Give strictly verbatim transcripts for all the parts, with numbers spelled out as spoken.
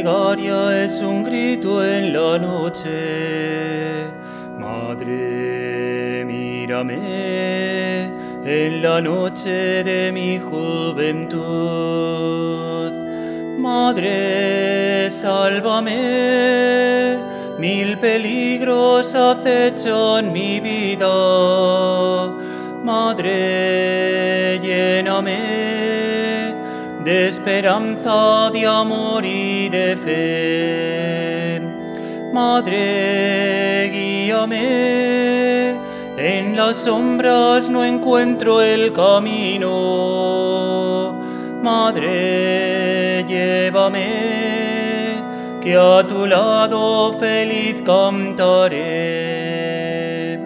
plegaria es un grito en la noche. Madre, mírame en la noche de mi juventud. Madre, sálvame, mil peligros acechan mi vida. Madre, lléname de esperanza, de amor y de fe. Madre, guíame, en las sombras no encuentro el camino. Madre, llévame, que a tu lado feliz cantaré.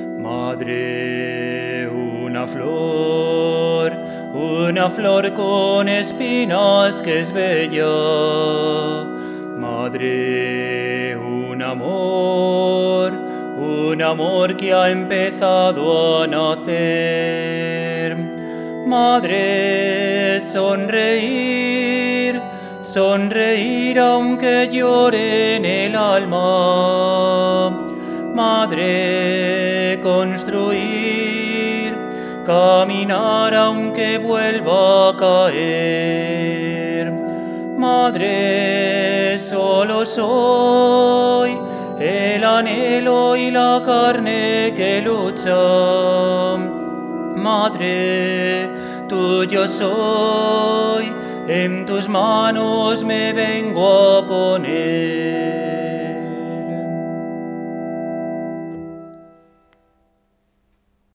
Madre, una flor, una flor con espinas que es bella. Madre, un amor, un amor que ha empezado a nacer. Madre, sonreír, sonreír aunque llore en el alma. Madre, construir, caminar aunque vuelva a caer. Madre, solo soy el anhelo y la carne que lucha. Madre, tuyo soy, en tus manos me vengo a poner.